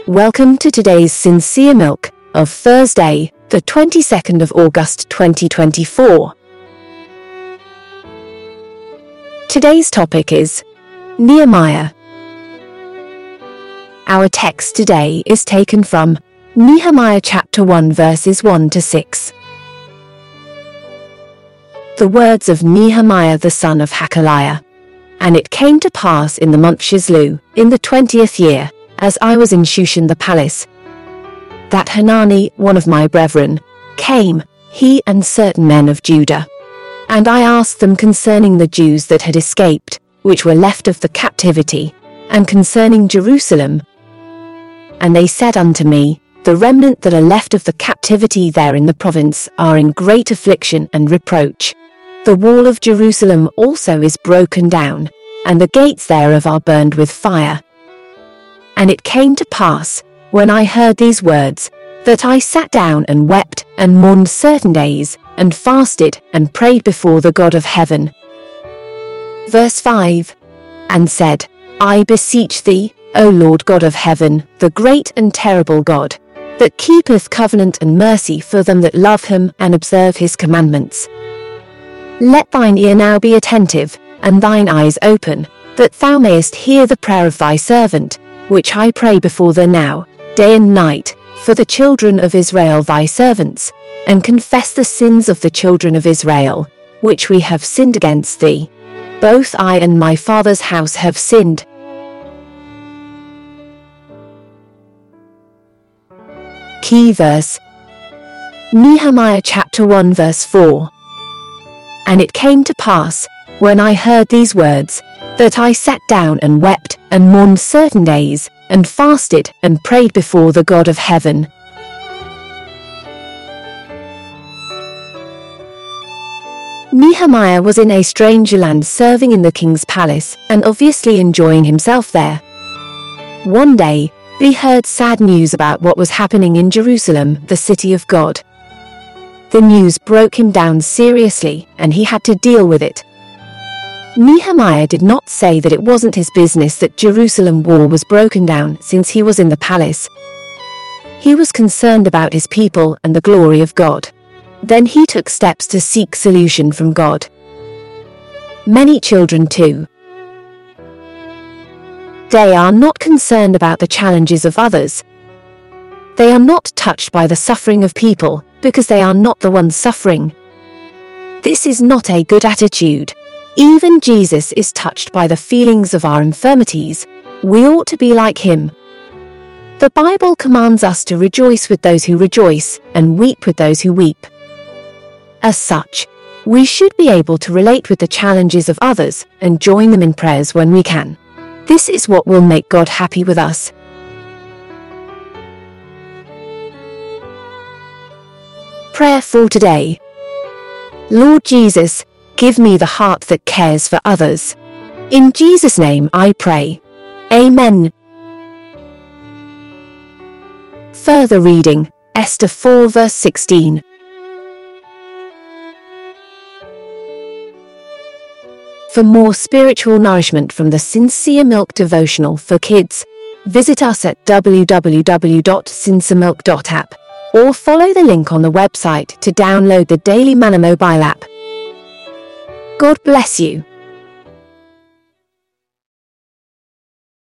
Welcome to today's Sincere Milk of Thursday, the 22nd of August 2024. Today's topic is Nehemiah. Our text today is taken from Nehemiah chapter 1 verses 1 to 6. The words of Nehemiah the son of Hakaliah. And it came to pass in the month Chislew, in the 20th year, as I was in Shushan the palace, that Hanani, one of my brethren, came, he and certain men of Judah. And I asked them concerning the Jews that had escaped, which were left of the captivity, and concerning Jerusalem. And they said unto me, The remnant that are left of the captivity there in the province are in great affliction and reproach. The wall of Jerusalem also is broken down, and the gates thereof are burned with fire. And it came to pass, when I heard these words, that I sat down and wept and mourned certain days, and fasted and prayed before the God of heaven. Verse 5. And said, I beseech thee, O Lord God of heaven, the great and terrible God, that keepeth covenant and mercy for them that love him and observe his commandments. Let thine ear now be attentive, and thine eyes open, that thou mayest hear the prayer of thy servant, which I pray before thee now, day and night, for the children of Israel thy servants, and confess the sins of the children of Israel, which we have sinned against thee. Both I and my father's house have sinned. Key verse. Nehemiah chapter 1 verse 4. And it came to pass, when I heard these words, that I sat down and wept and mourned certain days, and fasted and prayed before the God of heaven. Nehemiah was in a strange land serving in the king's palace, and obviously enjoying himself there. One day, he heard sad news about what was happening in Jerusalem, the city of God. The news broke him down seriously, and he had to deal with it. Nehemiah did not say that it wasn't his business that Jerusalem wall was broken down since he was in the palace. He was concerned about his people and the glory of God. Then he took steps to seek solution from God. Many children too. They are not concerned about the challenges of others. They are not touched by the suffering of people, because they are not the ones suffering. This is not a good attitude. Even Jesus is touched by the feelings of our infirmities. We ought to be like him. The Bible commands us to rejoice with those who rejoice, and weep with those who weep. As such, we should be able to relate with the challenges of others, and join them in prayers when we can. This is what will make God happy with us. Prayer for today. Lord Jesus, give me the heart that cares for others. In Jesus' name I pray. Amen. Further reading, Esther 4 verse 16. For more spiritual nourishment from the Sincere Milk devotional for kids, visit us at www.sinceremilk.app. or follow the link on the website to download the Daily Manna mobile app. God bless you.